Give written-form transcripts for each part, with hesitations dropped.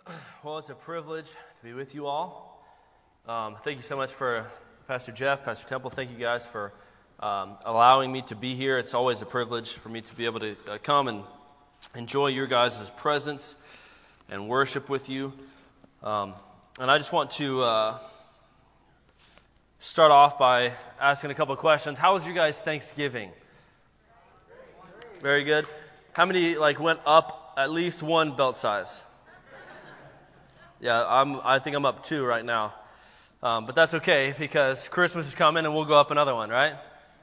Well, it's a privilege to be with you all. Thank you so much for Pastor Jeff, Pastor Temple. Thank you guys for allowing me to be here. It's always a privilege for me to be able to come and enjoy your guys' presence and worship with you. And I just want to start off by asking a couple of questions. How was your guys' Thanksgiving? Very good. How many went up at least one belt size? Yeah, I think I'm up 2 right now. But that's okay because Christmas is coming and we'll go up another one, right?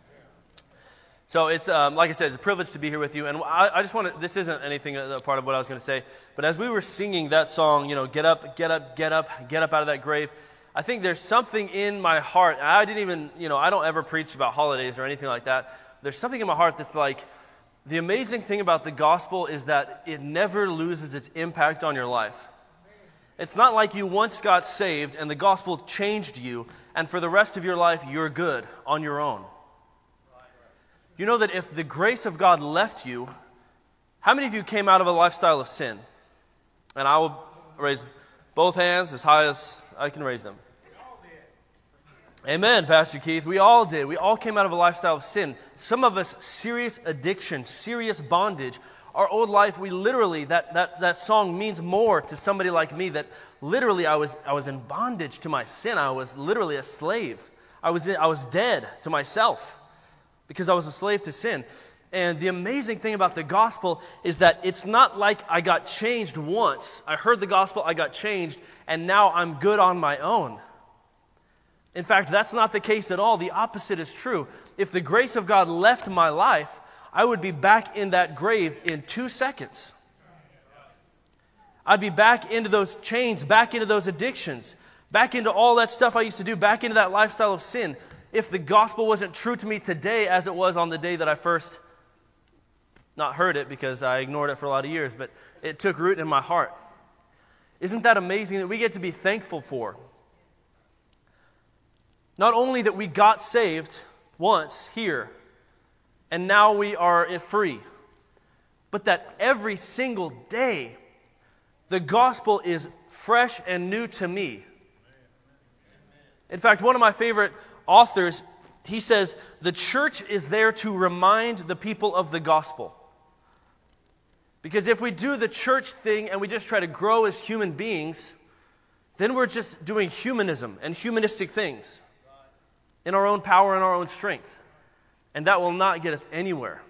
So it's, like I said, it's a privilege to be here with you. And I just want to, this isn't anything, a part of what I was going to say, but as we were singing that song, get up, get up, get up, get up out of that grave, I think there's something in my heart. I didn't even, I don't ever preach about holidays or anything like that. There's something in my heart that's like, the amazing thing about the gospel is that it never loses its impact on your life. It's not like you once got saved and the gospel changed you, and for the rest of your life, you're good on your own. You know that if the grace of God left you, how many of you came out of a lifestyle of sin? And I will raise both hands as high as I can raise them. Amen, Pastor Keith. We all did. We all came out of a lifestyle of sin. Some of us, serious addiction, serious bondage. Our old life, we literally, that song means more to somebody like me, that literally I was in bondage to my sin. I was literally a slave. I was dead to myself because I was a slave to sin. And the amazing thing about the gospel is that it's not like I got changed once. I heard the gospel, I got changed, and now I'm good on my own. In fact, that's not the case at all. The opposite is true. If the grace of God left my life, I would be back in that grave in 2 seconds. I'd be back into those chains, back into those addictions, back into all that stuff I used to do, back into that lifestyle of sin. If the gospel wasn't true to me today as it was on the day that I first not heard it, because I ignored it for a lot of years, but it took root in my heart. Isn't that amazing that we get to be thankful for? Not only that we got saved once here, and now we are free, but that every single day, the gospel is fresh and new to me. In fact, one of my favorite authors, he says, the church is there to remind the people of the gospel. Because if we do the church thing and we just try to grow as human beings, then we're just doing humanism and humanistic things in our own power and our own strength. And that will not get us anywhere.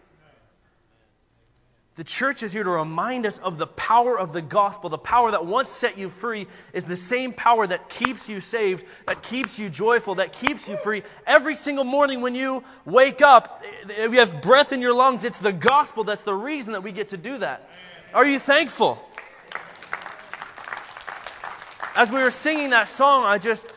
The church is here to remind us of the power of the gospel. The power that once set you free is the same power that keeps you saved, that keeps you joyful, that keeps you free. Every single morning when you wake up, you have breath in your lungs. It's the gospel that's the reason that we get to do that. Are you thankful? As we were singing that song, I just,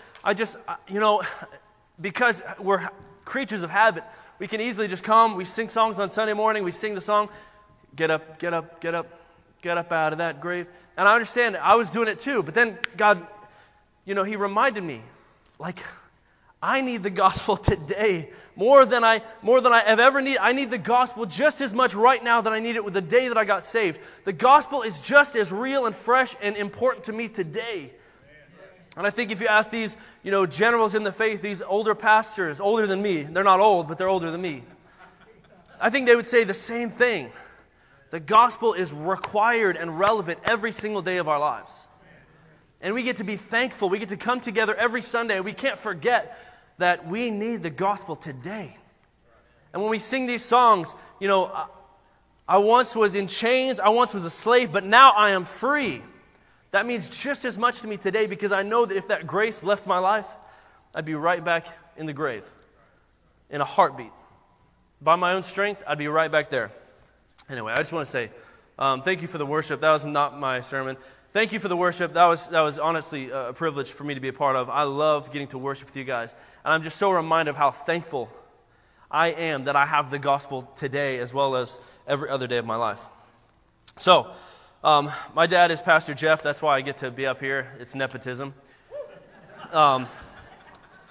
because we're creatures of habit, we can easily just come, we sing songs on Sunday morning, we sing the song, get up, get up, get up, get up out of that grave. And I understand, I was doing it too, but then God, He reminded me, I need the gospel today more than I have ever needed. I need the gospel just as much right now that I need it with the day that I got saved. The gospel is just as real and fresh and important to me today. And I think if you ask these, generals in the faith, these older pastors, older than me, they're not old, but they're older than me, I think they would say the same thing. The gospel is required and relevant every single day of our lives. And we get to be thankful. We get to come together every Sunday. We can't forget that we need the gospel today. And when we sing these songs, I once was in chains, I once was a slave, but now I am free. That means just as much to me today because I know that if that grace left my life, I'd be right back in the grave in a heartbeat. By my own strength, I'd be right back there. Anyway, I just want to say thank you for the worship. That was not my sermon. Thank you for the worship. That was honestly a privilege for me to be a part of. I love getting to worship with you guys. And I'm just so reminded of how thankful I am that I have the gospel today as well as every other day of my life. So, my dad is Pastor Jeff. That's why I get to be up here. It's nepotism. But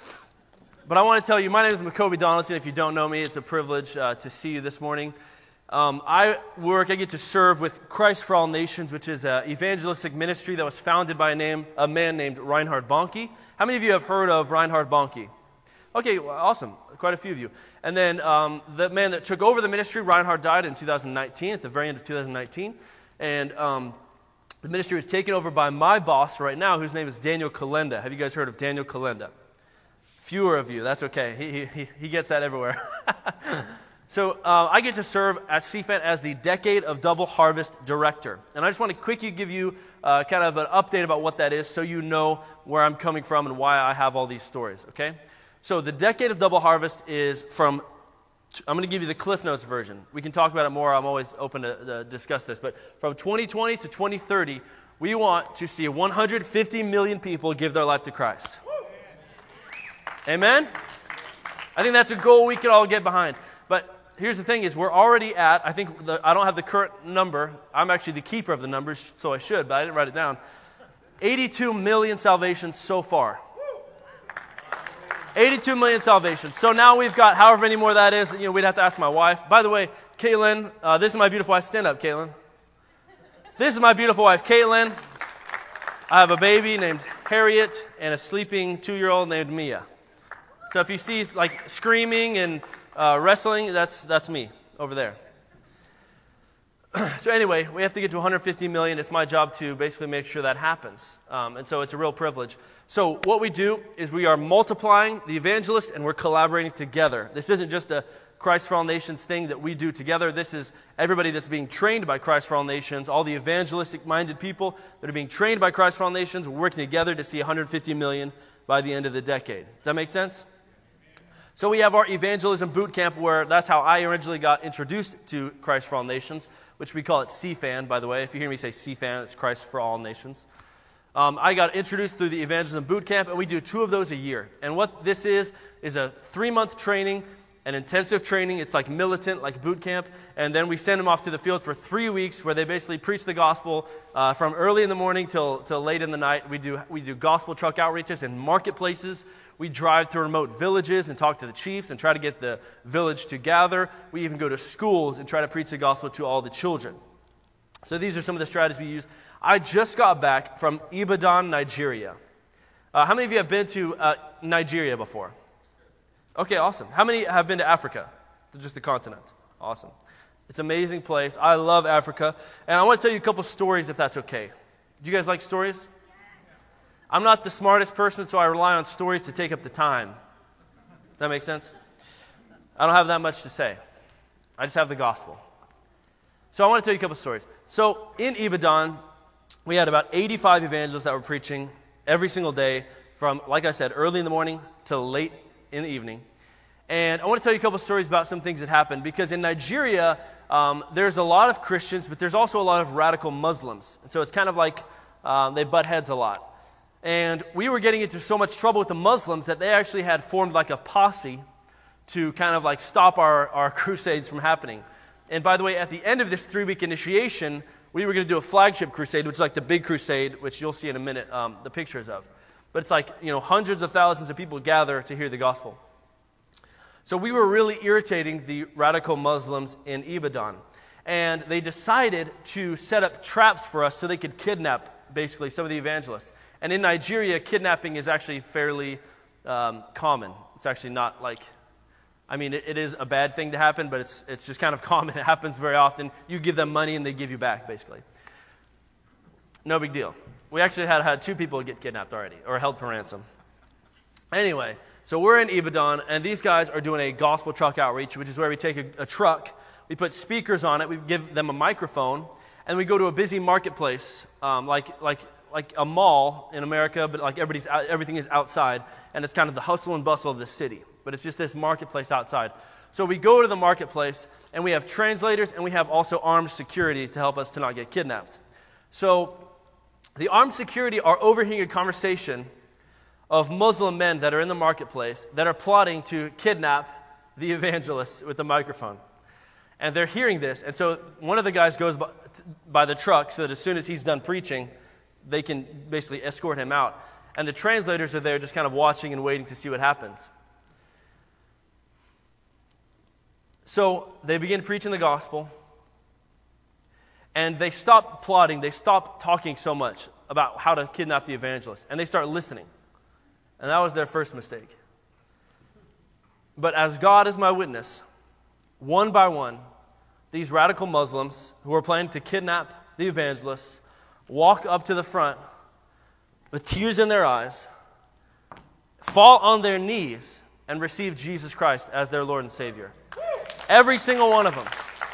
I want to tell you, my name is Makobe Donaldson. If you don't know me, it's a privilege to see you this morning. I get to serve with Christ for All Nations, which is an evangelistic ministry that was founded by a man named Reinhard Bonnke. How many of you have heard of Reinhard Bonnke? Okay, well, awesome. Quite a few of you. And then the man that took over the ministry, Reinhard, died in 2019, at the very end of 2019. And the ministry was taken over by my boss right now, whose name is Daniel Kolenda. Have you guys heard of Daniel Kolenda? Fewer of you. That's okay. He gets that everywhere. So I get to serve at CFAN as the Decade of Double Harvest Director. And I just want to quickly give you kind of an update about what that is so you know where I'm coming from and why I have all these stories, okay? So the Decade of Double Harvest is I'm going to give you the Cliff Notes version. We can talk about it more. I'm always open to discuss this. But from 2020 to 2030, we want to see 150 million people give their life to Christ. Amen? I think that's a goal we can all get behind. But here's the thing is we're already at, I don't have the current number. I'm actually the keeper of the numbers, so I should, but I didn't write it down. 82 million salvations so far. 82 million salvations. So now we've got however many more that is. We'd have to ask my wife. By the way, Caitlin, this is my beautiful wife. Stand up, Caitlin. This is my beautiful wife, Caitlin. I have a baby named Harriet and a sleeping 2-year-old named Mia. So if you see like screaming and wrestling, that's me over there. So anyway, we have to get to 150 million. It's my job to basically make sure that happens. And so it's a real privilege. So what we do is we are multiplying the evangelists and we're collaborating together. This isn't just a Christ for All Nations thing that we do together. This is everybody that's being trained by Christ for All Nations, all the evangelistic-minded people that are being trained by Christ for All Nations. We're working together to see 150 million by the end of the decade. Does that make sense? So we have our evangelism boot camp where that's how I originally got introduced to Christ for All Nations, which we call it CFAN, by the way. If you hear me say CFAN, it's Christ for All Nations. I got introduced through the evangelism boot camp, and we do 2 of those a year. And what this is a 3-month training, an intensive training. It's like militant, like boot camp. And then we send them off to the field for 3 weeks where they basically preach the gospel from early in the morning till late in the night. We do gospel truck outreaches in marketplaces. We drive to remote villages and talk to the chiefs and try to get the village to gather. We even go to schools and try to preach the gospel to all the children. So these are some of the strategies we use. I just got back from Ibadan, Nigeria. How many of you have been to Nigeria before? Okay, awesome. How many have been to Africa? Just the continent. Awesome. It's an amazing place. I love Africa. And I want to tell you a couple stories if that's okay. Do you guys like stories? I'm not the smartest person, so I rely on stories to take up the time. Does that make sense? I don't have that much to say. I just have the gospel. So I want to tell you a couple stories. So in Ibadan, we had about 85 evangelists that were preaching every single day from, like I said, early in the morning till late in the evening. And I want to tell you a couple stories about some things that happened, because in Nigeria, there's a lot of Christians, but there's also a lot of radical Muslims. And so it's kind of like they butt heads a lot. And we were getting into so much trouble with the Muslims that they actually had formed like a posse to kind of like stop our crusades from happening. And by the way, at the end of this 3-week initiation, we were going to do a flagship crusade, which is like the big crusade, which you'll see in a minute the pictures of. But it's like, hundreds of thousands of people gather to hear the gospel. So we were really irritating the radical Muslims in Ibadan. And they decided to set up traps for us so they could kidnap, basically, some of the evangelists. And in Nigeria, kidnapping is actually fairly common. It's actually not like, it is a bad thing to happen, but it's just kind of common. It happens very often. You give them money and they give you back, basically. No big deal. We actually had 2 people get kidnapped already, or held for ransom. Anyway, so we're in Ibadan, and these guys are doing a gospel truck outreach, which is where we take a truck, we put speakers on it, we give them a microphone, and we go to a busy marketplace, like a mall in America, but like everything is outside, and it's kind of the hustle and bustle of the city. But it's just this marketplace outside. So we go to the marketplace, and we have translators, and we have also armed security to help us to not get kidnapped. So the armed security are overhearing a conversation of Muslim men that are in the marketplace that are plotting to kidnap the evangelists with the microphone. And they're hearing this, and so one of the guys goes by the truck so that as soon as he's done preaching, they can basically escort him out. And the translators are there just kind of watching and waiting to see what happens. So they begin preaching the gospel, And they stop plotting, they stop talking so much about how to kidnap the evangelist, and they start listening. And that was their first mistake. But as God is my witness, one by one, these radical Muslims who are planning to kidnap the evangelist walk up to the front with tears in their eyes, fall on their knees, and receive Jesus Christ as their Lord and Savior. Every single one of them.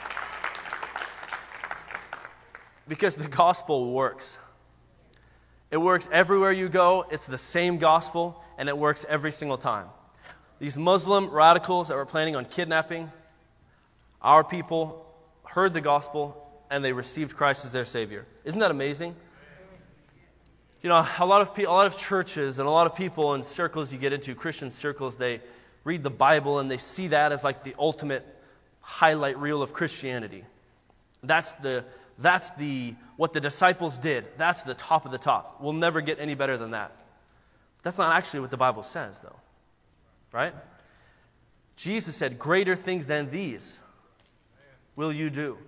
Because the gospel works. It works everywhere you go. It's the same gospel, and it works every single time. These Muslim radicals that were planning on kidnapping our people heard the gospel, and they received Christ as their Savior. Isn't that amazing? You know, a lot of churches and a lot of people in circles you get into, Christian circles, they read the Bible and they see that as like the ultimate highlight reel of Christianity. That's what the disciples did. That's the top of the top. We'll never get any better than that. That's not actually what the Bible says, though. Right? Jesus said, greater things than these will you do.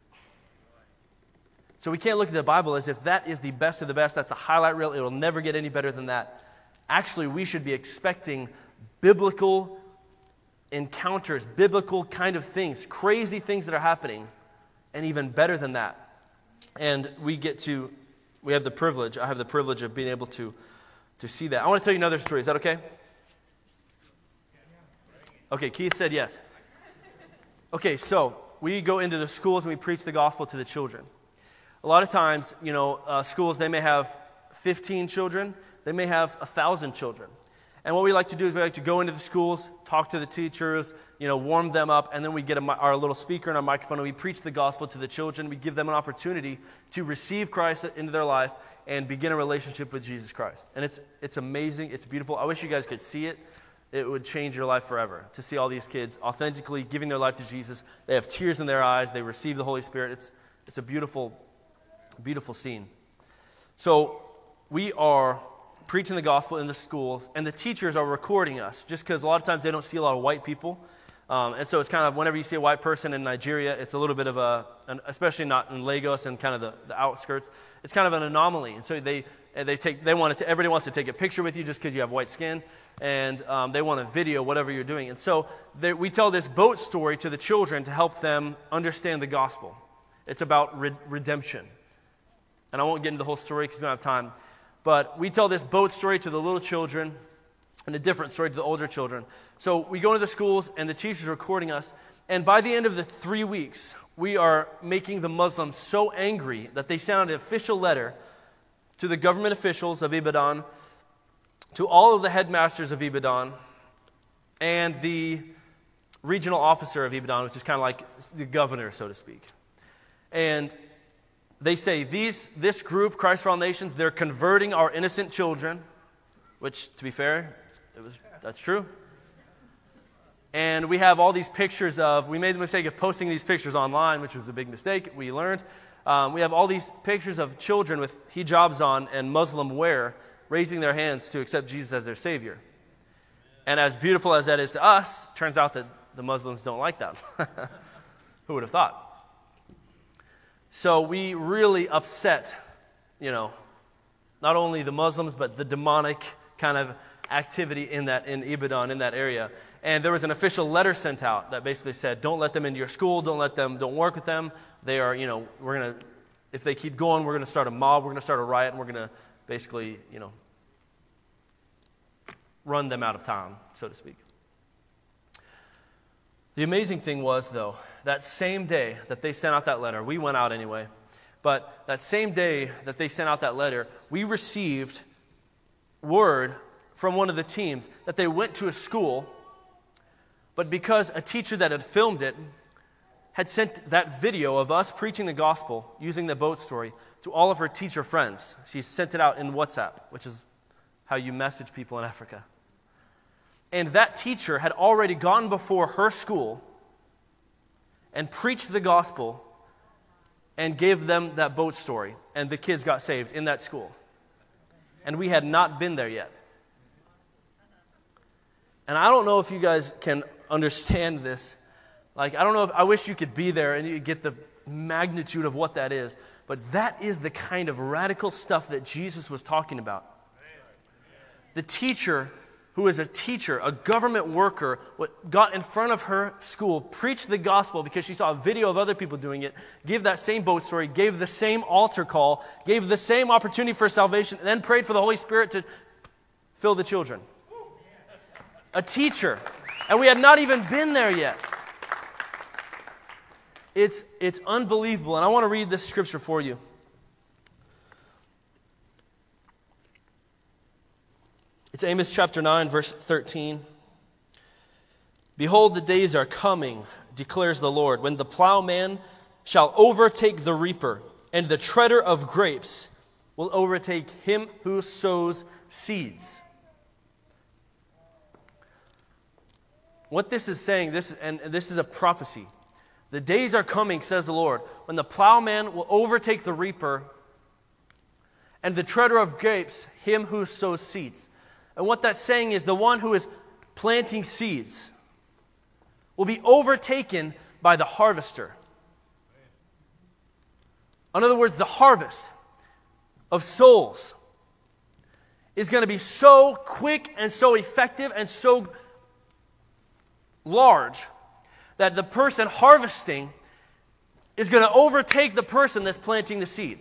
So we can't look at the Bible as if that is the best of the best. That's a highlight reel. It will never get any better than that. Actually, we should be expecting biblical encounters, biblical kind of things, crazy things that are happening, and even better than that. And I have the privilege of being able to see that. I want to tell you another story. Is that okay? Okay, Keith said yes. Okay, so we go into the schools and we preach the gospel to the children. A lot of times, schools, they may have 15 children. They may have 1,000 children. And what we like to do is we like to go into the schools, talk to the teachers, warm them up, and then we get our little speaker and our microphone, and we preach the gospel to the children. We give them an opportunity to receive Christ into their life and begin a relationship with Jesus Christ. And it's amazing. It's beautiful. I wish you guys could see it. It would change your life forever to see all these kids authentically giving their life to Jesus. They have tears in their eyes. They receive the Holy Spirit. It's a beautiful, beautiful scene. So we are preaching the gospel in the schools, and the teachers are recording us, just because a lot of times they don't see a lot of white people. And so it's kind of, whenever you see a white person in Nigeria, it's a little bit of especially not in Lagos and kind of the outskirts, it's kind of an anomaly. And so everybody wants to take a picture with you just because you have white skin, and they want to video whatever you're doing. And so we tell this boat story to the children to help them understand the gospel. It's about redemption. And I won't get into the whole story because we don't have time. But we tell this boat story to the little children and a different story to the older children. So we go into the schools, and the teachers are recording us. And by the end of the 3 weeks, we are making the Muslims so angry that they sent an official letter to the government officials of Ibadan, to all of the headmasters of Ibadan, and the regional officer of Ibadan, which is kind of like the governor, so to speak. And they say, this group, Christ for All Nations, they're converting our innocent children, which, to be fair, that's true. And we have all these pictures we made the mistake of posting these pictures online, which was a big mistake, we learned. We have all these pictures of children with hijabs on and Muslim wear, raising their hands to accept Jesus as their Savior. And as beautiful as that is to us, turns out that the Muslims don't like that. Who would have thought? So we really upset, not only the Muslims, but the demonic kind of activity in Ibadan, in that area. And there was an official letter sent out that basically said, don't let them into your school, don't work with them. They are, if they keep going, we're going to start a mob, we're going to start a riot, and we're going to basically, run them out of town, so to speak. The amazing thing was, though, that same day that they sent out that letter, we went out anyway, but that same day that they sent out that letter, we received word from one of the teams that they went to a school, but because a teacher that had filmed it had sent that video of us preaching the gospel using the boat story to all of her teacher friends. She sent it out in WhatsApp, which is how you message people in Africa. And that teacher had already gone before her school and preached the gospel and gave them that boat story. And the kids got saved in that school. And we had not been there yet. And I don't know if you guys can understand this. I don't know I wish you could be there and you get magnitude of what that is. But that is the kind of radical stuff that Jesus was talking about. The teacher, who is a teacher, a government worker, got in front of her school, preached the gospel because she saw a video of other people doing it, gave that same boat story, gave the same altar call, gave the same opportunity for salvation, and then prayed for the Holy Spirit to fill the children. A teacher. And we had not even been there yet. It's unbelievable. And I want to read this scripture for you. It's Amos chapter 9, verse 13. Behold, the days are coming, declares the Lord, when the plowman shall overtake the reaper, and the treader of grapes will overtake him who sows seeds. What this is saying, this is a prophecy. The days are coming, says the Lord, when the plowman will overtake the reaper, and the treader of grapes, him who sows seeds. And what that's saying is the one who is planting seeds will be overtaken by the harvester. In other words, the harvest of souls is going to be so quick and so effective and so large that the person harvesting is going to overtake the person that's planting the seed.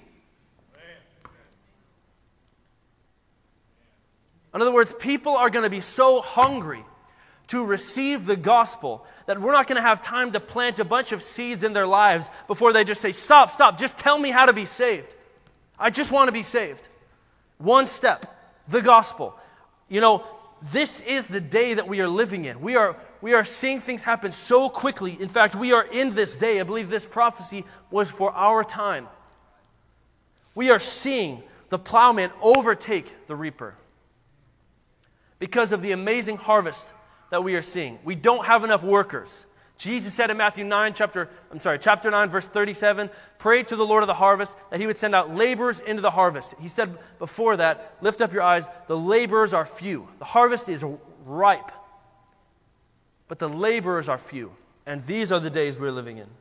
In other words, people are going to be so hungry to receive the gospel that we're not going to have time to plant a bunch of seeds in their lives before they just say, stop, just tell me how to be saved. I just want to be saved. One step, the gospel. You know, this is the day that we are living in. We are seeing things happen so quickly. In fact, we are in this day. I believe this prophecy was for our time. We are seeing the plowman overtake the reaper because of the amazing harvest that we are seeing. We don't have enough workers. Jesus said in Matthew 9, chapter 9, verse 37, pray to the Lord of the harvest that he would send out laborers into the harvest. He said before that, lift up your eyes, the laborers are few. The harvest is ripe, but the laborers are few. And these are the days we're living in.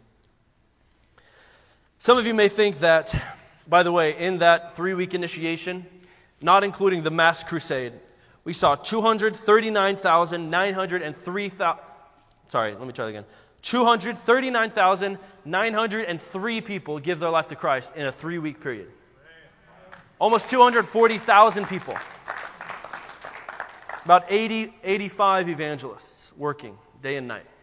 Some of you may think that, by the way, in that 3-week initiation, not including the mass crusade, we saw 239,903 people give their life to Christ in a 3-week period. Almost 240,000 people. About 85 evangelists working day and night.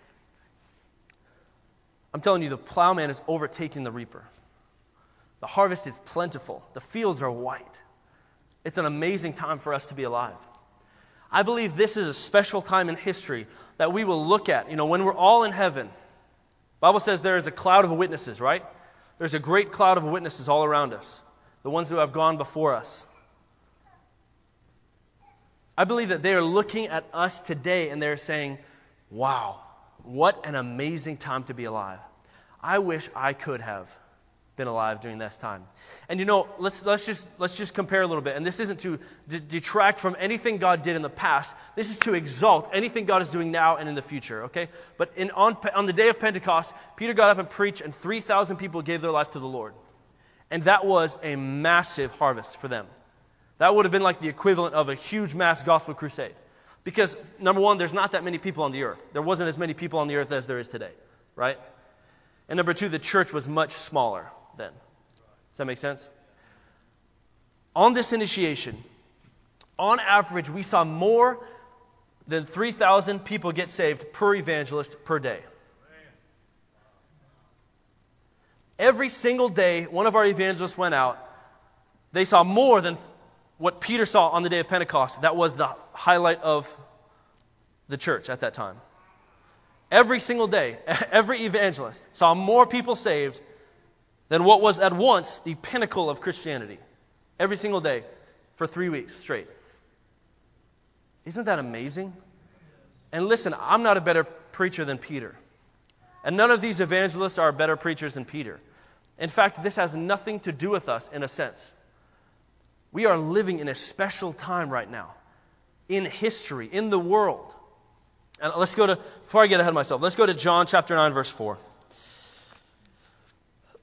I'm telling you, the plowman is overtaking the reaper. The harvest is plentiful. The fields are white. It's an amazing time for us to be alive. I believe this is a special time in history that we will look at. You know, when we're all in heaven, the Bible says there is a cloud of witnesses, right? There's a great cloud of witnesses all around us, the ones who have gone before us. I believe that they are looking at us today and they're saying, wow, what an amazing time to be alive. I wish I could have been alive during this time. And you know, let's just compare a little bit. And this isn't to detract from anything God did in the past. This is to exalt anything God is doing now and in the future, okay? But on the day of Pentecost, Peter got up and preached, and 3,000 people gave their life to the Lord. And that was a massive harvest for them. That would have been like the equivalent of a huge mass gospel crusade. Because, number one, there's not that many people on the earth. There wasn't as many people on the earth as there is today, right? And number two, the church was much smaller then. Does that make sense? On this initiation, on average, we saw more than 3,000 people get saved per evangelist per day. Every single day, one of our evangelists went out. They saw more than what Peter saw on the day of Pentecost. That was the highlight of the church at that time. Every single day, every evangelist saw more people saved than what was at once the pinnacle of Christianity. Every single day for 3 weeks straight. Isn't that amazing? And listen, I'm not a better preacher than Peter. And none of these evangelists are better preachers than Peter. In fact, this has nothing to do with us in a sense. We are living in a special time right now. In history, in the world. And before I get ahead of myself, let's go to John chapter 9, verse 4.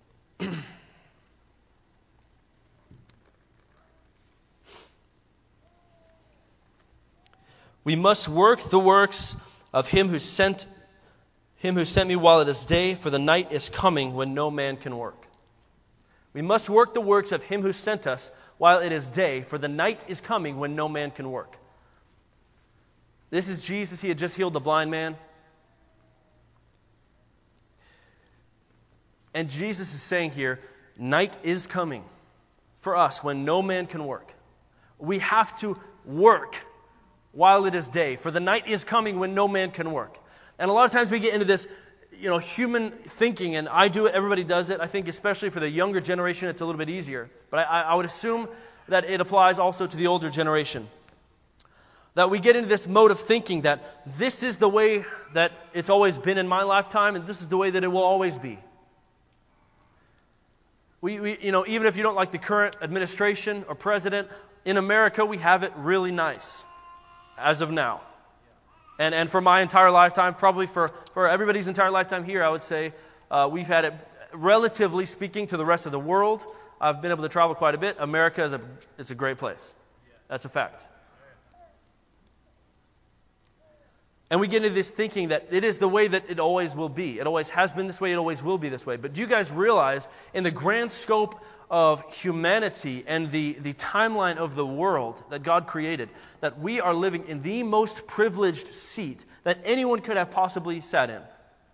We must work the works of him who sent me while it is day, for the night is coming when no man can work. We must work the works of him who sent us while it is day, for the night is coming when no man can work. This is Jesus. He had just healed the blind man. And Jesus is saying here, night is coming for us when no man can work. We have to work while it is day, for the night is coming when no man can work. And a lot of times we get into this, human thinking, and I do it, everybody does it. I think especially for the younger generation, it's a little bit easier. But I would assume that it applies also to the older generation. That we get into this mode of thinking that this is the way that it's always been in my lifetime, and this is the way that it will always be. We even if you don't like the current administration or president, in America we have it really nice, as of now. And for my entire lifetime, probably for everybody's entire lifetime here, I would say we've had it, relatively speaking, to the rest of the world. I've been able to travel quite a bit. America is a great place. That's a fact. And we get into this thinking that it is the way that it always will be. It always has been this way, it always will be this way. But do you guys realize, in the grand scope of humanity and the timeline of the world that God created, that we are living in the most privileged seat that anyone could have possibly sat in?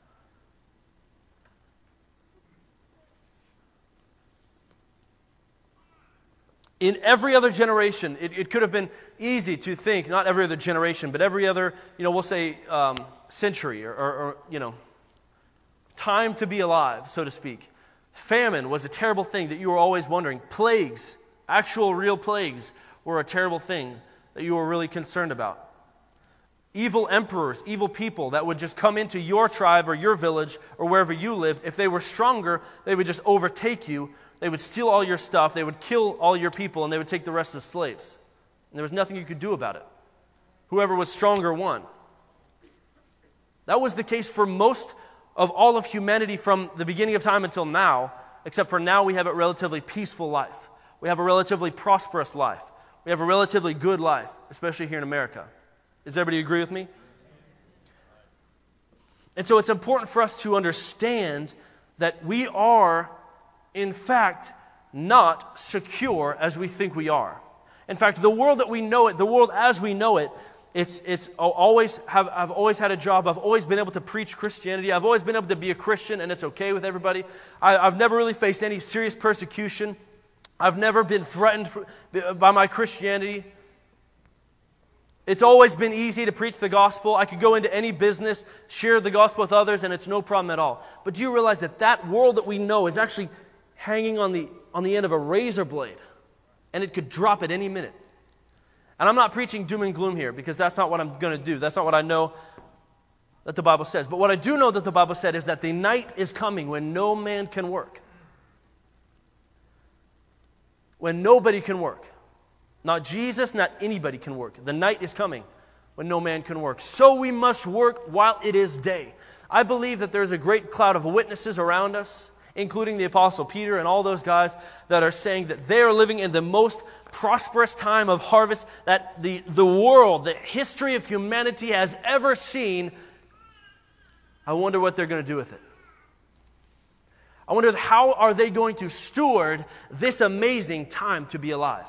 In every other generation, it could have been easy to think, not every other generation, but every other, we'll say century or time to be alive, so to speak. Famine was a terrible thing that you were always wondering. Plagues, actual real plagues, were a terrible thing that you were really concerned about. Evil emperors, evil people that would just come into your tribe or your village or wherever you lived. If they were stronger, they would just overtake you. They would steal all your stuff, they would kill all your people, and they would take the rest as slaves. And there was nothing you could do about it. Whoever was stronger won. That was the case for most of all of humanity from the beginning of time until now, except for now we have a relatively peaceful life. We have a relatively prosperous life. We have a relatively good life, especially here in America. Does everybody agree with me? And so it's important for us to understand that we are, in fact, not secure as we think we are. In fact, the world that we know it, the world as we know it, I've always had a job. I've always been able to preach Christianity. I've always been able to be a Christian, and it's okay with everybody. I've never really faced any serious persecution. I've never been threatened by my Christianity. It's always been easy to preach the gospel. I could go into any business, share the gospel with others, and it's no problem at all. But do you realize that world that we know is actually hanging on the end of a razor blade, and it could drop at any minute? And I'm not preaching doom and gloom here, because that's not what I'm going to do. That's not what I know that the Bible says. But what I do know that the Bible said is that the night is coming when no man can work. When nobody can work. Not Jesus, not anybody can work. The night is coming when no man can work. So we must work while it is day. I believe that there's a great cloud of witnesses around us, including the Apostle Peter and all those guys that are saying that they are living in the most prosperous time of harvest that the world, the history of humanity has ever seen. I wonder what they're going to do with it. I wonder how are they going to steward this amazing time to be alive.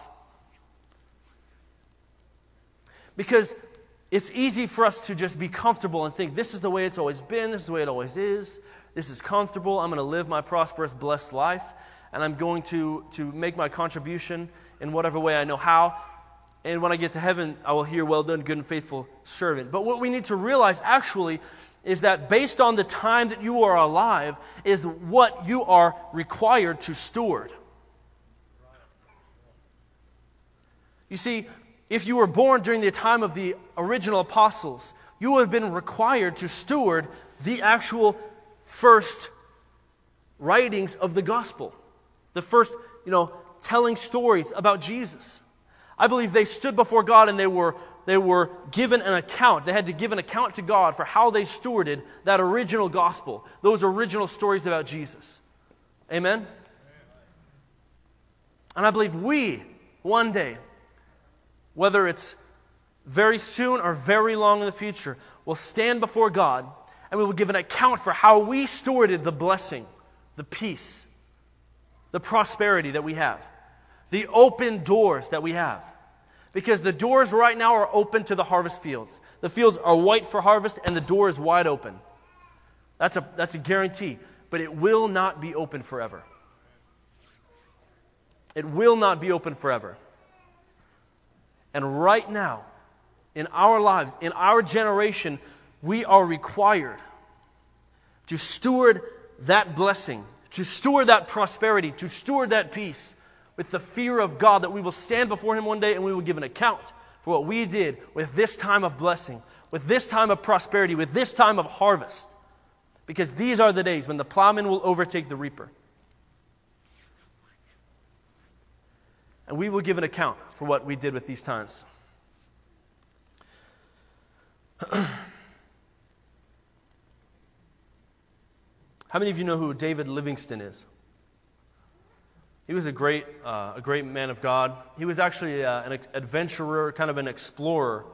Because it's easy for us to just be comfortable and think, this is the way it's always been, this is the way it always is, this is comfortable, I'm going to live my prosperous, blessed life, and I'm going to make my contribution in whatever way I know how, and when I get to heaven, I will hear, well done, good and faithful servant. But what we need to realize actually is that based on the time that you are alive is what you are required to steward. You see, if you were born during the time of the original apostles, you would have been required to steward the actual first writings of the gospel. The first, telling stories about Jesus. I believe they stood before God and they were given an account. They had to give an account to God for how they stewarded that original gospel, those original stories about Jesus. Amen? And I believe we, one day, whether it's very soon or very long in the future, will stand before God and we will give an account for how we stewarded the blessing, the peace, the prosperity that we have, the open doors that we have. Because the doors right now are open to the harvest fields. The fields are white for harvest and the door is wide open. That's a guarantee. But it will not be open forever. It will not be open forever. And right now, in our lives, in our generation, we are required to steward that blessing, to steward that prosperity, to steward that peace with the fear of God, that we will stand before Him one day and we will give an account for what we did with this time of blessing, with this time of prosperity, with this time of harvest. Because these are the days when the plowman will overtake the reaper. And we will give an account for what we did with these times. How many of you know who David Livingstone is? He was a great man of God. He was actually an adventurer, kind of an explorer.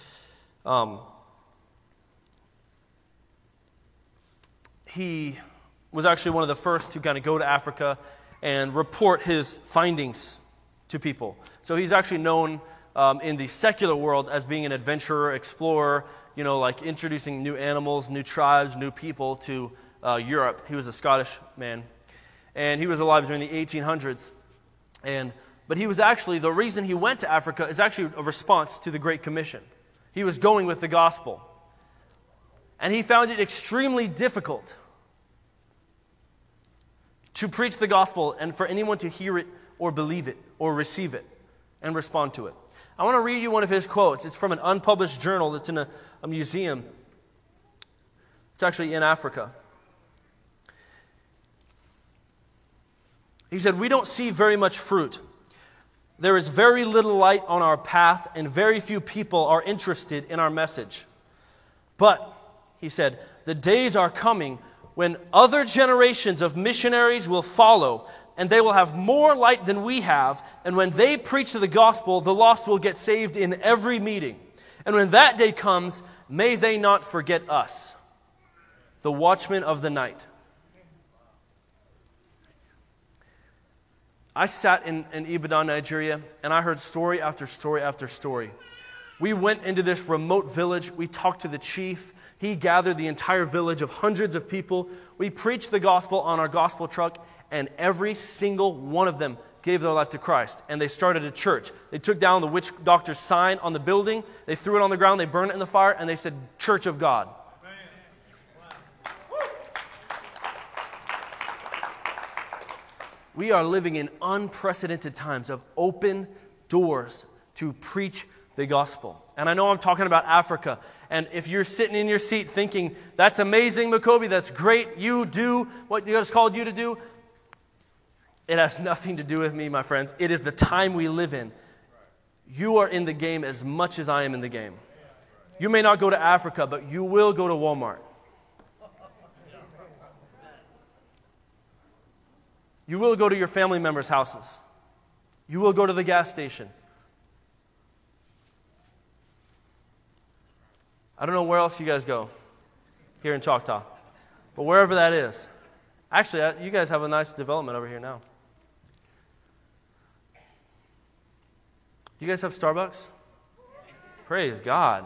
He was actually one of the first to kind of go to Africa and report his findings to people. So he's actually known in the secular world as being an adventurer, explorer, like introducing new animals, new tribes, new people to Europe. He was a Scottish man. And he was alive during the 1800s. But he was actually, the reason he went to Africa is actually a response to the Great Commission. He was going with the gospel. And he found it extremely difficult to preach the gospel and for anyone to hear it or believe it or receive it and respond to it. I want to read you one of his quotes. It's from an unpublished journal that's in a museum. It's actually in Africa. He said, "We don't see very much fruit. There is very little light on our path, and very few people are interested in our message. But," he said, "the days are coming when other generations of missionaries will follow, and they will have more light than we have, and when they preach the gospel, the lost will get saved in every meeting. And when that day comes, may they not forget us, the watchmen of the night." I sat in Ibadan, Nigeria, and I heard story after story after story. We went into this remote village. We talked to the chief. He gathered the entire village of hundreds of people. We preached the gospel on our gospel truck, and every single one of them gave their life to Christ. And they started a church. They took down the witch doctor's sign on the building. They threw it on the ground. They burned it in the fire, and they said, "Church of God." We are living in unprecedented times of open doors to preach the gospel. And I know I'm talking about Africa. And if you're sitting in your seat thinking, "That's amazing, Makobi, that's great, you do what God has called you to do," it has nothing to do with me, my friends. It is the time we live in. You are in the game as much as I am in the game. You may not go to Africa, but you will go to Walmart. You will go to your family members' houses. You will go to the gas station. I don't know where else you guys go here in Choctaw, but wherever that is. Actually, you guys have a nice development over here now. Do you guys have Starbucks? Praise God.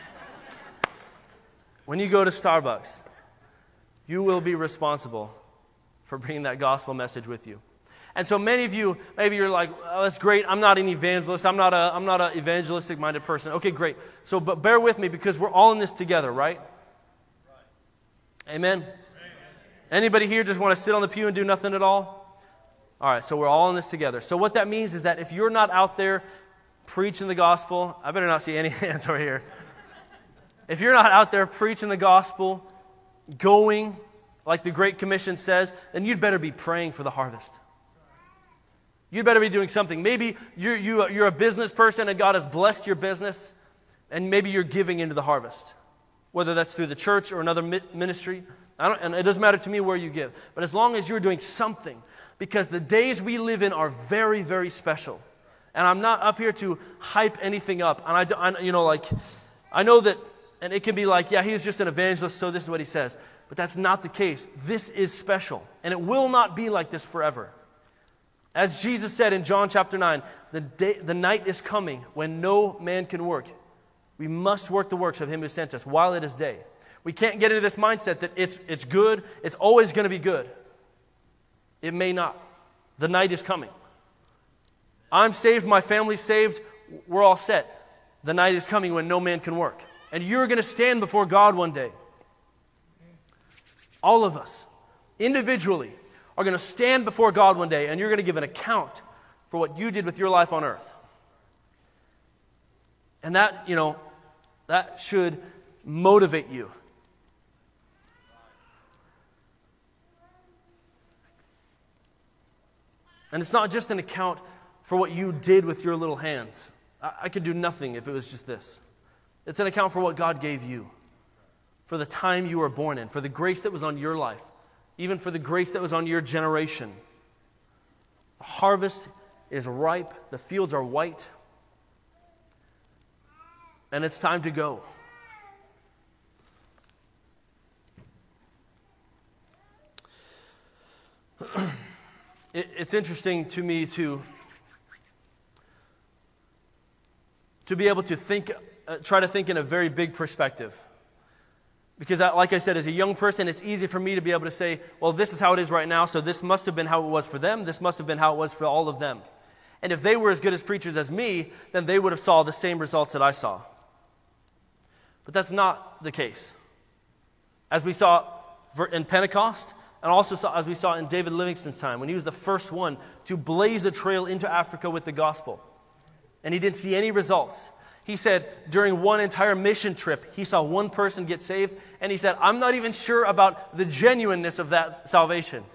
When you go to Starbucks, you will be responsible for bringing that gospel message with you. And so many of you, maybe you're like, "Oh, that's great. I'm not an evangelist. I'm not an evangelistic-minded person." Okay, great. So, but bear with me because we're all in this together, right? Amen? Anybody here just want to sit on the pew and do nothing at all? All right, so we're all in this together. So what that means is that if you're not out there preaching the gospel, I better not see any hands over here. If you're not out there preaching the gospel, going like the Great Commission says, then you'd better be praying for the harvest. You'd better be doing something. Maybe you're a business person and God has blessed your business, and maybe you're giving into the harvest, whether that's through the church or another ministry. And it doesn't matter to me where you give, but as long as you're doing something, because the days we live in are very, very special. And I'm not up here to hype anything up. And I know that, and it can be like, yeah, he's just an evangelist, so this is what he says. But that's not the case. This is special. And it will not be like this forever. As Jesus said in John chapter 9, the night is coming when no man can work. We must work the works of him who sent us while it is day. We can't get into this mindset that it's good, it's always going to be good. It may not. The night is coming. I'm saved, my family's saved, we're all set. The night is coming when no man can work. And you're going to stand before God one day. All of us, individually, are going to stand before God one day, and you're going to give an account for what you did with your life on earth. And that should motivate you. And it's not just an account for what you did with your little hands. I could do nothing if it was just this. It's an account for what God gave you, for the time you were born in, for the grace that was on your life, even for the grace that was on your generation. The harvest is ripe, the fields are white, and it's time to go. It's interesting to me to be able to try to think in a very big perspective. Because like I said, as a young person, it's easy for me to be able to say, well, this is how it is right now, so this must have been how it was for them, this must have been how it was for all of them. And if they were as good as preachers as me, then they would have saw the same results that I saw. But that's not the case. As we saw in Pentecost, and also as we saw in David Livingstone's time, when he was the first one to blaze a trail into Africa with the gospel. And he didn't see any results. He said during one entire mission trip, he saw one person get saved, and he said, I'm not even sure about the genuineness of that salvation.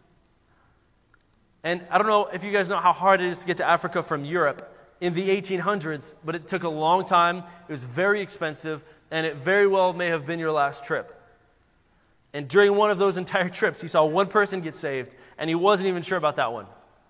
And I don't know if you guys know how hard it is to get to Africa from Europe in the 1800s, but it took a long time, it was very expensive, and it very well may have been your last trip. And during one of those entire trips, he saw one person get saved, and he wasn't even sure about that one.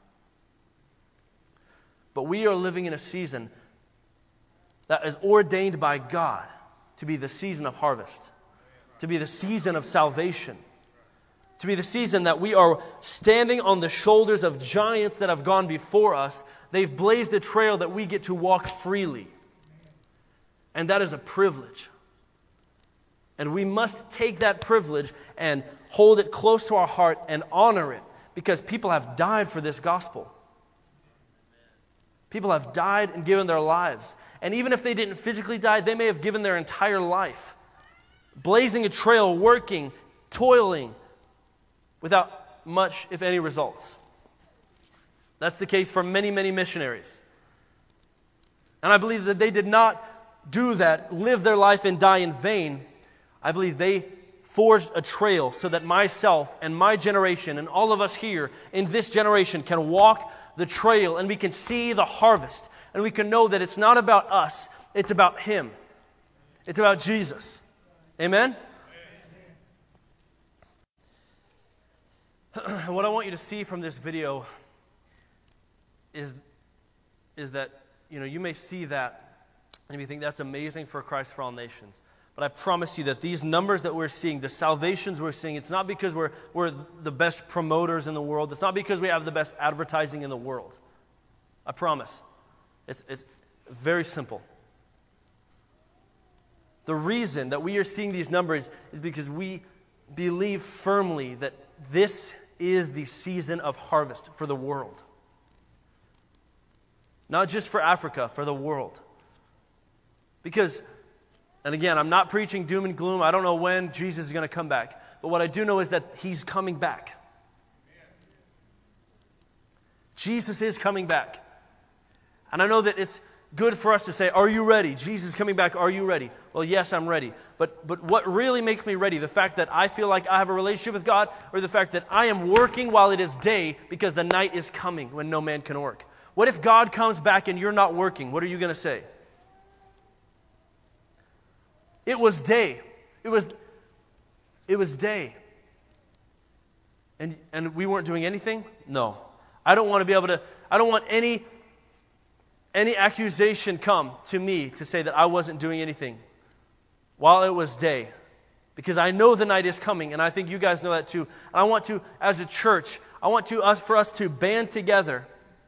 But we are living in a season that is ordained by God to be the season of harvest, to be the season of salvation, to be the season that we are standing on the shoulders of giants that have gone before us. They've blazed a trail that we get to walk freely. And that is a privilege. And we must take that privilege and hold it close to our heart and honor it, because people have died for this gospel. People have died and given their lives. And even if they didn't physically die, they may have given their entire life, blazing a trail, working, toiling, without much, if any, results. That's the case for many, many missionaries. And I believe that they did not do that, live their life and die in vain. I believe they forged a trail so that myself and my generation and all of us here in this generation can walk the trail, and we can see the harvest, and we can know that it's not about us, it's about Him. It's about Jesus. Amen? What I want you to see from this video is that, you may see that and you think that's amazing for Christ for all nations. But I promise you that these numbers that we're seeing, the salvations we're seeing, it's not because we're the best promoters in the world. It's not because we have the best advertising in the world. I promise. It's very simple. The reason that we are seeing these numbers is because we believe firmly that this is the season of harvest for the world. Not just for Africa, for the world. Because, and again, I'm not preaching doom and gloom. I don't know when Jesus is going to come back. But what I do know is that He's coming back. Jesus is coming back. And I know that it's good for us to say, are you ready? Jesus is coming back, are you ready? Well, yes, I'm ready. But what really makes me ready? The fact that I feel like I have a relationship with God, or the fact that I am working while it is day because the night is coming when no man can work? What if God comes back and you're not working? What are you going to say? It was day. It was day. And we weren't doing anything? No. I don't want any accusation come to me to say that I wasn't doing anything while it was day, because I know the night is coming, and I think you guys know that too. And I want to, as a church, for us to band together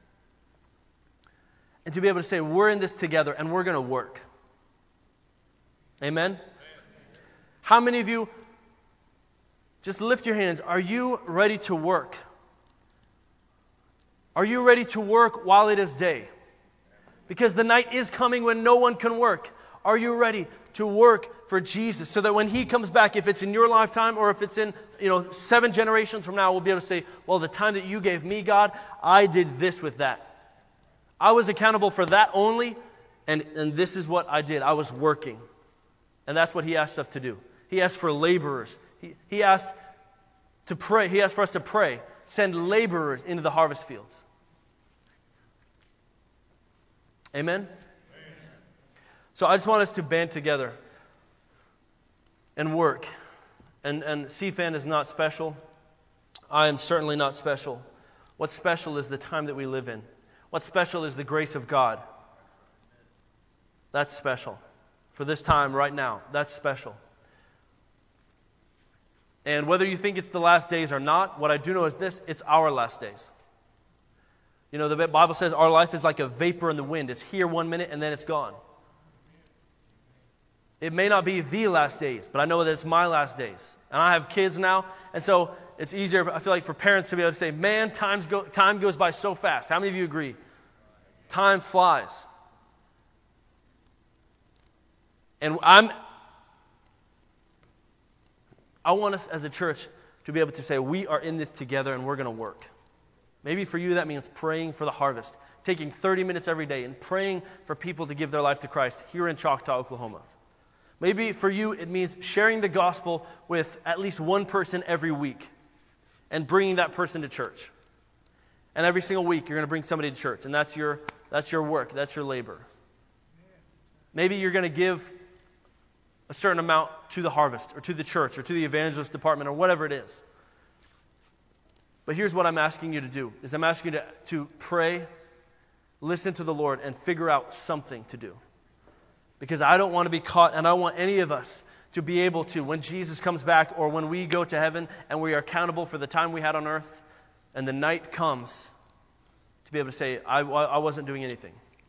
and to be able to say, we're in this together and we're going to work. Amen? How many of you, just lift your hands, are you ready to work? Are you ready to work while it is day? Because the night is coming when no one can work. Are you ready to work for Jesus so that when He comes back, if it's in your lifetime or if it's in 7 generations from now, we'll be able to say, well, the time that you gave me, God, I did this with that. I was accountable for that only, and this is what I did. I was working. And that's what He asked us to do. He asked for laborers. He asked to pray. He asked for us to pray. Send laborers into the harvest fields. Amen? So I just want us to band together and work. And CFAN is not special. I am certainly not special. What's special is the time that we live in. What's special is the grace of God. That's special. For this time right now, that's special. And whether you think it's the last days or not, what I do know is this, it's our last days. The Bible says our life is like a vapor in the wind. It's here 1 minute and then it's gone. It may not be the last days, but I know that it's my last days. And I have kids now, and so it's easier, I feel like, for parents to be able to say, man, time goes by so fast. How many of you agree? Time flies. And I want us as a church to be able to say, we are in this together and we're going to work. Maybe for you that means praying for the harvest, taking 30 minutes every day and praying for people to give their life to Christ here in Choctaw, Oklahoma. Maybe for you it means sharing the gospel with at least one person every week and bringing that person to church. And every single week you're going to bring somebody to church, and that's your work, that's your labor. Maybe you're going to give a certain amount to the harvest or to the church or to the evangelist department or whatever it is. But here's what I'm asking you to do, is I'm asking you to pray, listen to the Lord, and figure out something to do. Because I don't want to be caught, and I don't want any of us to be able to, when Jesus comes back or when we go to heaven and we are accountable for the time we had on earth and the night comes, to be able to say, I wasn't doing anything.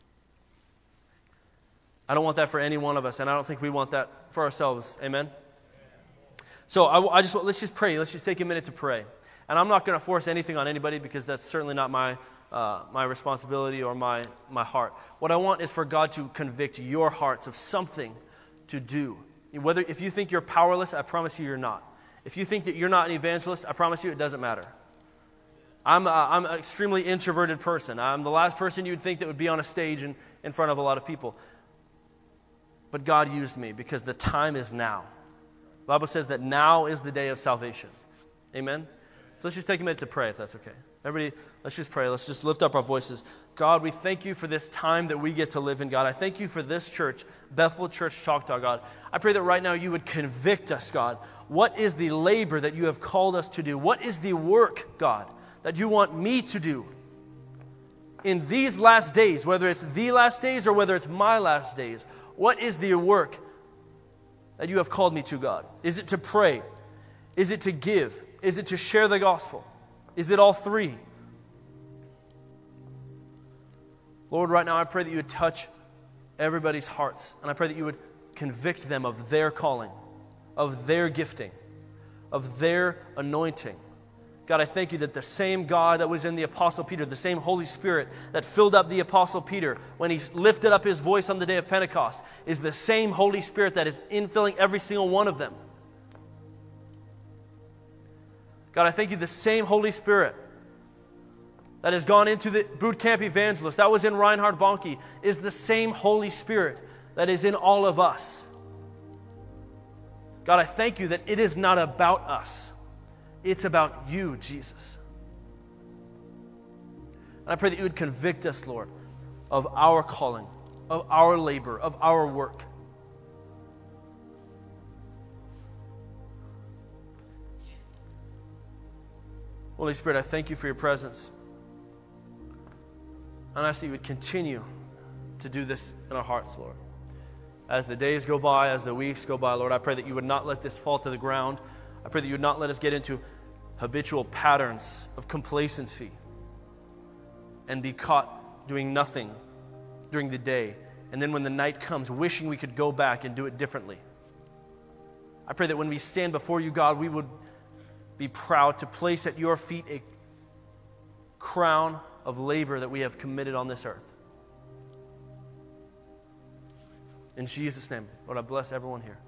I don't want that for any one of us, and I don't think we want that for ourselves. Amen? So let's just pray. Let's just take a minute to pray. And I'm not going to force anything on anybody because that's certainly not my responsibility or my heart. What I want is for God to convict your hearts of something to do. If you think you're powerless, I promise you you're not. If you think that you're not an evangelist, I promise you it doesn't matter. I'm an extremely introverted person. I'm the last person you'd think that would be on a stage in front of a lot of people. But God used me because the time is now. The Bible says that now is the day of salvation. Amen? So let's just take a minute to pray, if that's okay. Everybody, let's just pray. Let's just lift up our voices. God, we thank you for this time that we get to live in, God. I thank you for this church, Bethel Church Choctaw, God. I pray that right now you would convict us, God. What is the labor that you have called us to do? What is the work, God, that you want me to do in these last days, whether it's the last days or whether it's my last days? What is the work that you have called me to, God? Is it to pray? Is it to give? Is it to share the gospel? Is it all three? Lord, right now I pray that you would touch everybody's hearts, and I pray that you would convict them of their calling, of their gifting, of their anointing. God, I thank you that the same God that was in the Apostle Peter, the same Holy Spirit that filled up the Apostle Peter when he lifted up his voice on the day of Pentecost, is the same Holy Spirit that is infilling every single one of them. God, I thank you the same Holy Spirit that has gone into the boot camp evangelist, that was in Reinhard Bonnke, is the same Holy Spirit that is in all of us. God, I thank you that it is not about us. It's about you, Jesus. And I pray that you would convict us, Lord, of our calling, of our labor, of our work. Holy Spirit, I thank you for your presence. And I ask that you would continue to do this in our hearts, Lord. As the days go by, as the weeks go by, Lord, I pray that you would not let this fall to the ground. I pray that you would not let us get into habitual patterns of complacency and be caught doing nothing during the day, and then when the night comes, wishing we could go back and do it differently. I pray that when we stand before you, God, we would be proud to place at your feet a crown of labor that we have committed on this earth. In Jesus' name, Lord, I bless everyone here.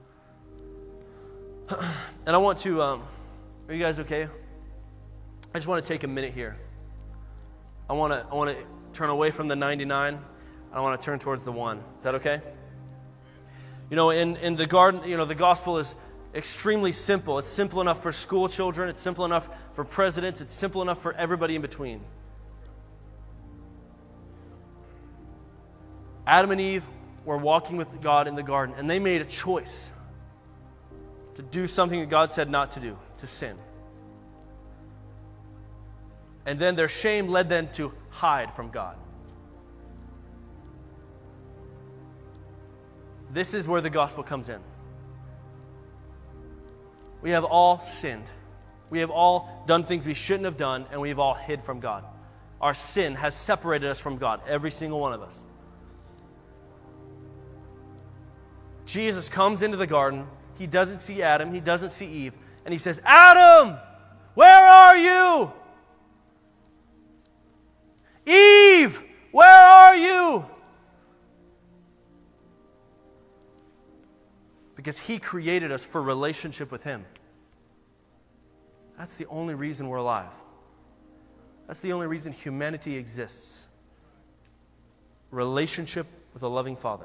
And I want to, are you guys okay? I just want to take a minute here. I want to turn away from the 99. I want to turn towards the 1. Is that okay? You know, in the garden, you know, the gospel is extremely simple. It's simple enough for school children. It's simple enough for presidents. It's simple enough for everybody in between. Adam and Eve were walking with God in the garden, and they made a choice to do something that God said not to do, to sin. And then their shame led them to hide from God. This is where the gospel comes in. We have all sinned. We have all done things we shouldn't have done, and we've all hid from God. Our sin has separated us from God, every single one of us. Jesus comes into the garden. He doesn't see Adam. He doesn't see Eve. And he says, Adam, where are you? Eve, where are you? Because he created us for relationship with him. That's the only reason we're alive. That's the only reason humanity exists. Relationship with a loving Father.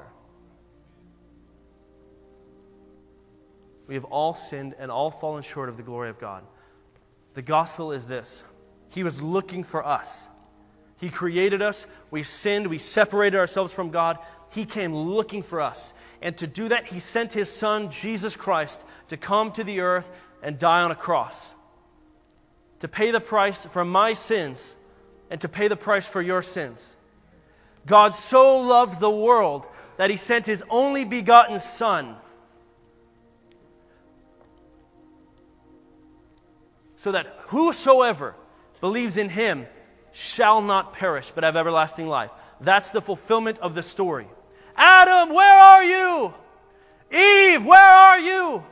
We have all sinned and all fallen short of the glory of God. The gospel is this. He was looking for us. He created us. We sinned. We separated ourselves from God. He came looking for us. And to do that, he sent his Son, Jesus Christ, to come to the earth and die on a cross. To pay the price for my sins and to pay the price for your sins. God so loved the world that he sent his only begotten Son, so that whosoever believes in him shall not perish, but have everlasting life. That's the fulfillment of the story. Adam, where are you? Eve, where are you?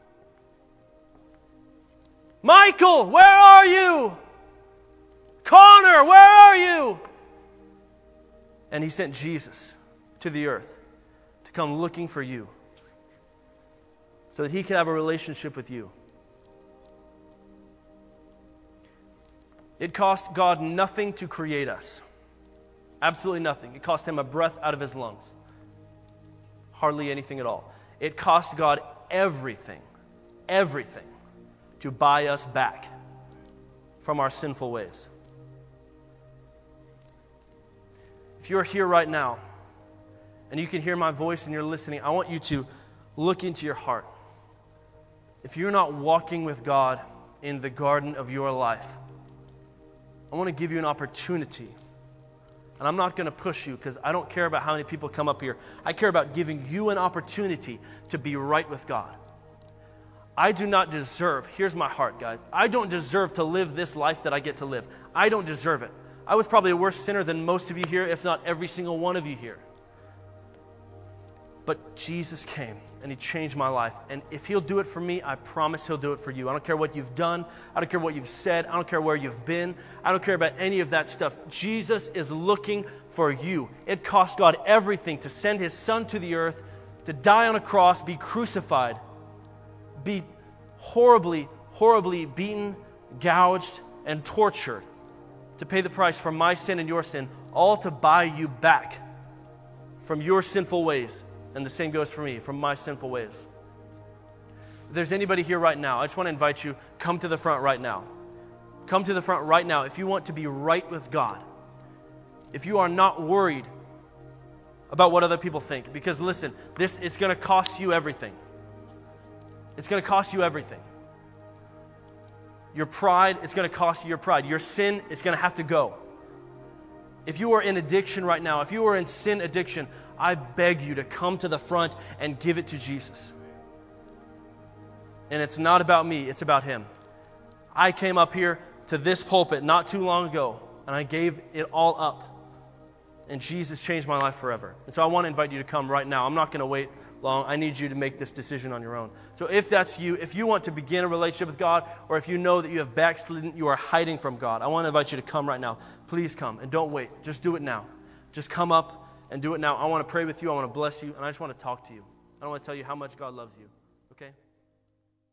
Michael, where are you? Connor, where are you? And he sent Jesus to the earth to come looking for you so that he could have a relationship with you. It cost God nothing to create us. Absolutely nothing. It cost him a breath out of his lungs. Hardly anything at all. It cost God everything to buy us back from our sinful ways. If you're here right now and you can hear my voice and you're listening, I want you to look into your heart. If you're not walking with God in the garden of your life, I want to give you an opportunity. And I'm not going to push you because I don't care about how many people come up here. I care about giving you an opportunity to be right with God. I do not deserve, here's my heart, guys. I don't deserve to live this life that I get to live. I don't deserve it. I was probably a worse sinner than most of you here, if not every single one of you here. But Jesus came and he changed my life. And if he'll do it for me, I promise he'll do it for you. I don't care what you've done. I don't care what you've said. I don't care where you've been. I don't care about any of that stuff. Jesus is looking for you. It cost God everything to send his Son to the earth, to die on a cross, be crucified, be horribly, horribly beaten, gouged, and tortured, to pay the price for my sin and your sin, all to buy you back from your sinful ways. And the same goes for me, from my sinful ways. If there's anybody here right now, I just want to invite you, come to the front right now. Come to the front right now if you want to be right with God. If you are not worried about what other people think. Because listen, it's going to cost you everything. It's going to cost you everything. Your pride, it's going to cost you your pride. Your sin, it's going to have to go. If you are in addiction right now, if you are in sin addiction, I beg you to come to the front and give it to Jesus. And it's not about me, it's about Him. I came up here to this pulpit not too long ago, and I gave it all up. And Jesus changed my life forever. And so I want to invite you to come right now. I'm not going to wait long. I need you to make this decision on your own. So if that's you, if you want to begin a relationship with God, or if you know that you have backslidden, you are hiding from God, I want to invite you to come right now. Please come, and don't wait. Just do it now. Just come up and do it now. I want to pray with you. I want to bless you, and I just want to talk to you. I want to tell you how much God loves you. Okay?